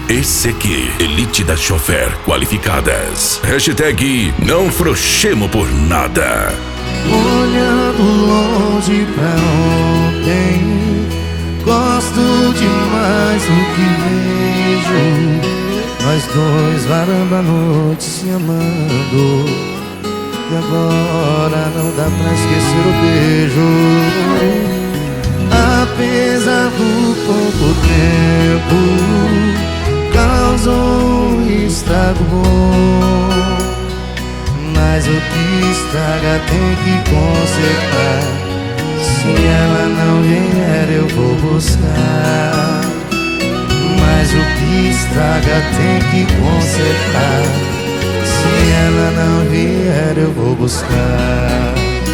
Esse aqui, elite das chofer qualificadas. Hashtag não frouxemo por nada. Olhando longe pra ontem, gosto demais do que vejo. Nós dois varando a noite se amando, e agora não dá pra esquecer o beijo. Apesar do pouco tempo, causou um estrago bom. Mas o que estraga tem que consertar. Se ela não vier eu vou buscar. Mas o que estraga tem que consertar. Se ela não vier eu vou buscar.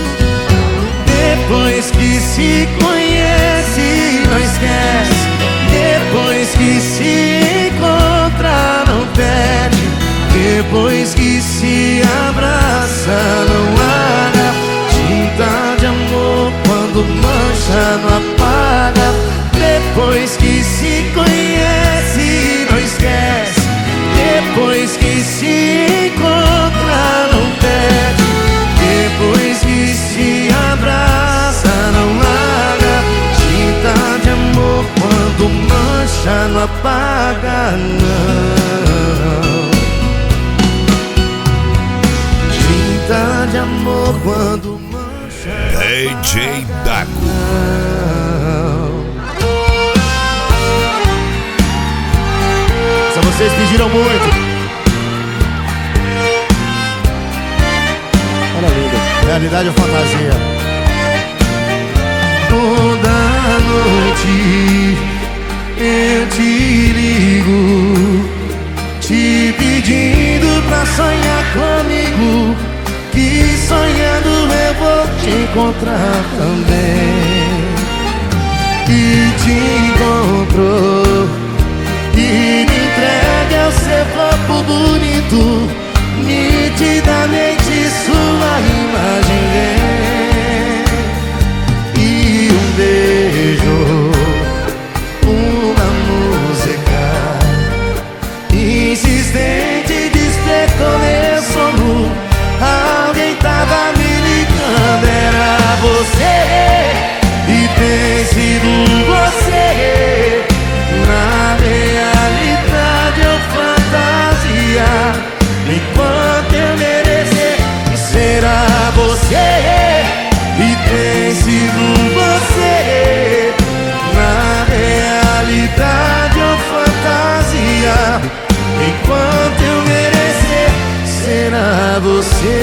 Depois que se conhece não esquece. Depois que se encontra não perde. Depois que se abraça não larga. Tinta de amor quando mancha não apaga. Depois que se conhece não esquece. Depois que se encontra não perde. Depois que se abraça não larga. Tinta de amor quando mancha não apaga, não. De amor quando mancha. DJ Dago. Só vocês pediram muito. Olha linda. Realidade ou fantasia? Toda noite eu te ligo, te pedindo pra sonhar comigo. Que sonhando eu vou te encontrar também. E te encontrou e me entrega ao seu corpo bonito. Nitidamente sua imagem vem. E um beijo, uma música insistente despertou meu sono. Alguém tava me ligando, era você. E tem sido você. Na realidade ou fantasia, enquanto eu merecer, será você. E tem sido você. Na realidade ou fantasia, enquanto eu merecer, será você.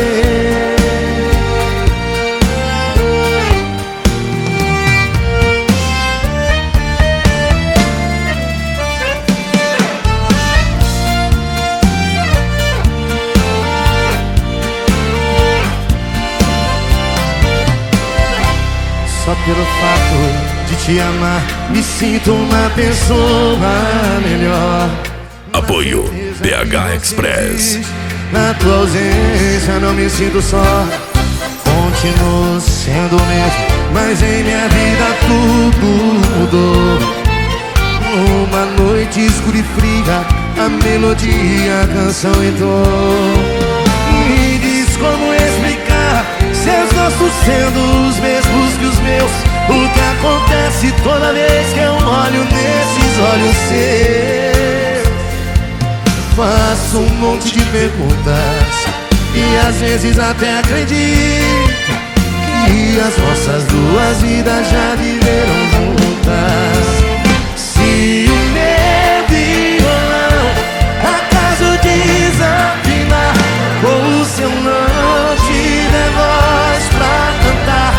Só pelo fato de te amar, me sinto uma pessoa melhor. Apoio PH Express. Na tua ausência não me sinto só. Continuo sendo o mesmo, mas em minha vida tudo mudou. Uma noite escura e fria, a melodia, a canção entrou. Me diz como explicar seus gostos sendo os mesmos que os meus. O que acontece toda vez que eu olho nesses olhos seus? Faço um monte de perguntas e às vezes até acredito que as nossas duas vidas já viveram juntas. Se o meu violão acaso desafinar ou se eu não tiver voz pra cantar,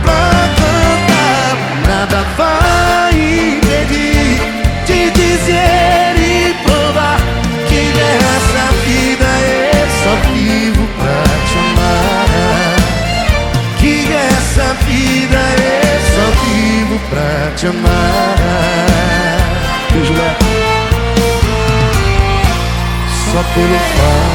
nada vai impedir de dizer e provar que nessa vida eu só vivo pra te amar. Que essa vida eu só vivo pra te amar. Só pelo fato